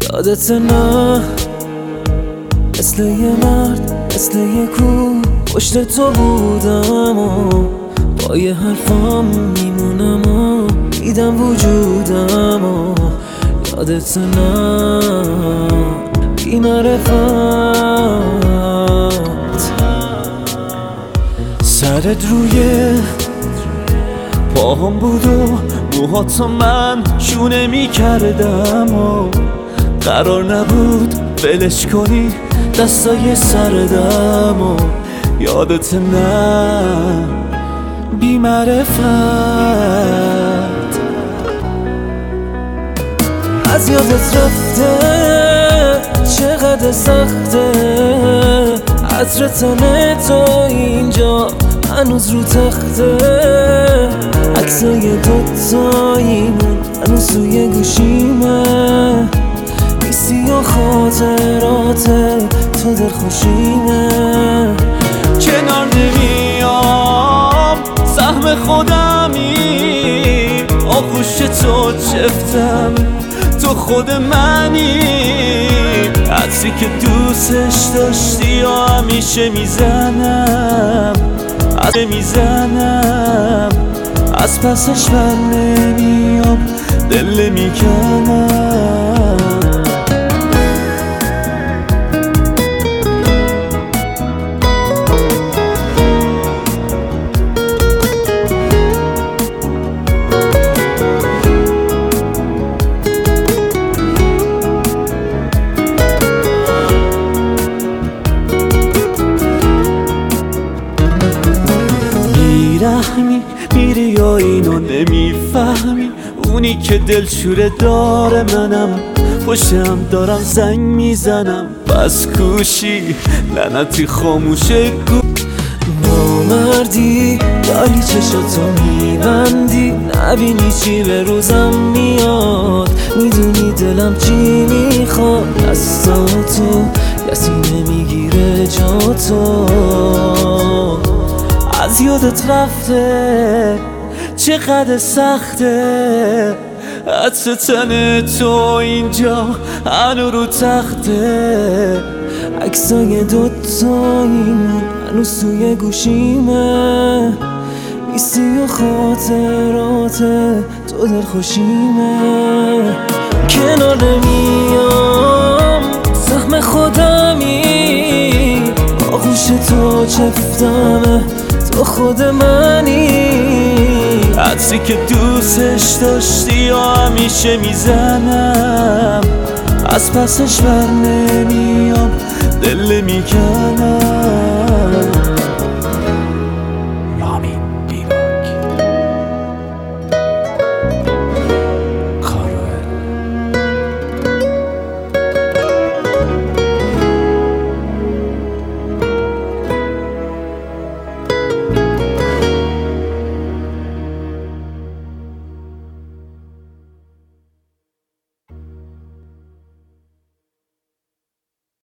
یادت نه مثل یه مرد مثل یه کوه پشت تو بودم و با یه حرفام میمونم و دیدم وجودم و یادت نه بی معرفت سرت روی پاهم بود و موهاتو من شونه میکردم و قرار نبود ولش کنی دستای سردم و یادت نه بی معرفت از یادت رفته چقدر سخته عطر تن تو اینجا هنوز رو تخته عکسای دوتاییمون هنوز توی گوشیمه نیستی و خاطرات تو دلخوشیمه کنار نمیام سهم خودمی آغوش تو چفتم تو خود منی عطری که دوستش داشتی و همیشه میزنم از پسش بر نمیام دل میکنم میری یا اینو نمیفهمی اونی که دلشوره داره منم پشتم دارم زنگ میزنم بس کوشی لعنتی خاموشه نامردی داری چشاتو میبندی نبینی چی به روزم میاد میدونی دلم چی میخواد دستاتو کسی نمیگیره جاتو از یادت رفته چقدر سخته عطر تن تو اینجا هنو رو تخته عکسای دوتاییمون هنوز توی گوشیمه نیستی و خاطرات تو دلخوشیمه کنار نمیام سهم خودمی آغوش تو چفتمه تو خود منی عطری که دوستش داشتی و همیشه میزنم از پسش بر نمیام دل میکنم